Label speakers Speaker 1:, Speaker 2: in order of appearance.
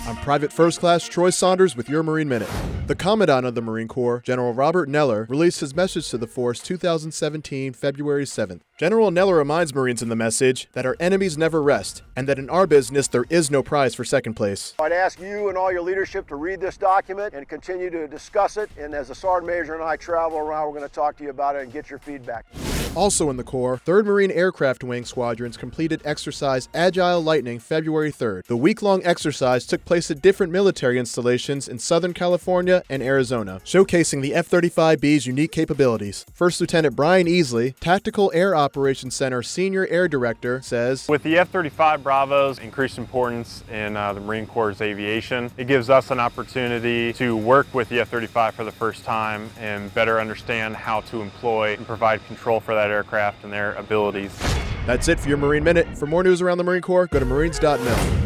Speaker 1: I'm Private First Class Troy Saunders with your Marine Minute. The Commandant of the Marine Corps, General Robert Neller, released his message to the force 2017, February 7th. General Neller reminds Marines in the message that our enemies never rest, and that in our business there is no prize for second place.
Speaker 2: I'd ask you and all your leadership to read this document and continue to discuss it, and as the Sergeant Major and I travel around, we're going to talk to you about it and get your feedback.
Speaker 1: Also in the Corps, 3rd Marine Aircraft Wing Squadrons completed exercise Agile Lightning February 3rd. The week-long exercise took place at different military installations in Southern California and Arizona, showcasing the F-35B's unique capabilities. First Lieutenant Brian Easley, Tactical Air Operations Center Senior Air Director, says,
Speaker 3: "With the F-35 Bravos increased importance in the Marine Corps' aviation, it gives us an opportunity to work with the F-35 for the first time and better understand how to employ and provide control for that aircraft and their abilities."
Speaker 1: That's it for your Marine Minute. For more news around the Marine Corps, go to marines.mil.